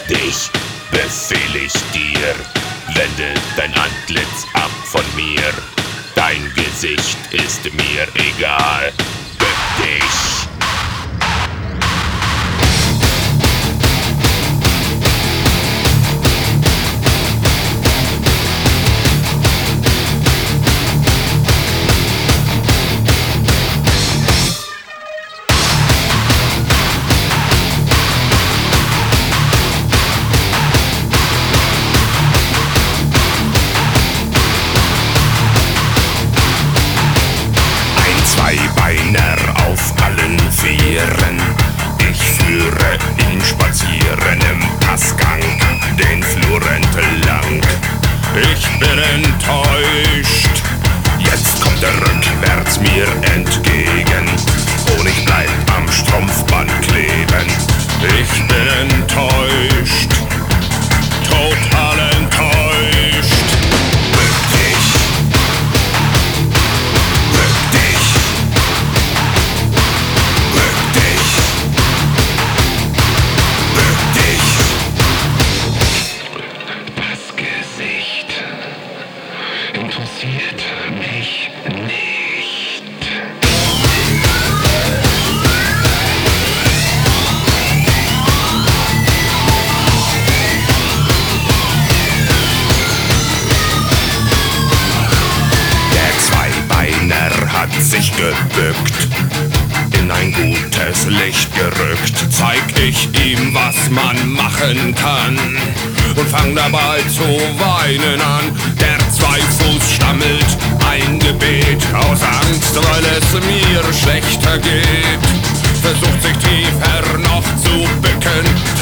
Dich befehl ich dir, wende dein Antlitz ab von mir. Dein Gesicht ist mir egal. Bück dich. Zweibeiner auf allen Vieren. Ich führe ihn spazieren im Passgang, den Flur entlang. Ich bin enttäuscht, jetzt kommt er rückwärts mir entgegen und ich bleib am Strumpfband kleben. Ich bin enttäuscht, total enttäuscht. Interessiert mich nicht. Der Zweibeiner hat sich gebückt, in ein gutes Licht gerückt. Zeig ich ihm, was man machen kann und fang dabei zu weinen an. Der Zweifuß stammelt ein Gebet aus Angst, weil es mir schlechter geht. Versucht sich tiefer noch zu bücken,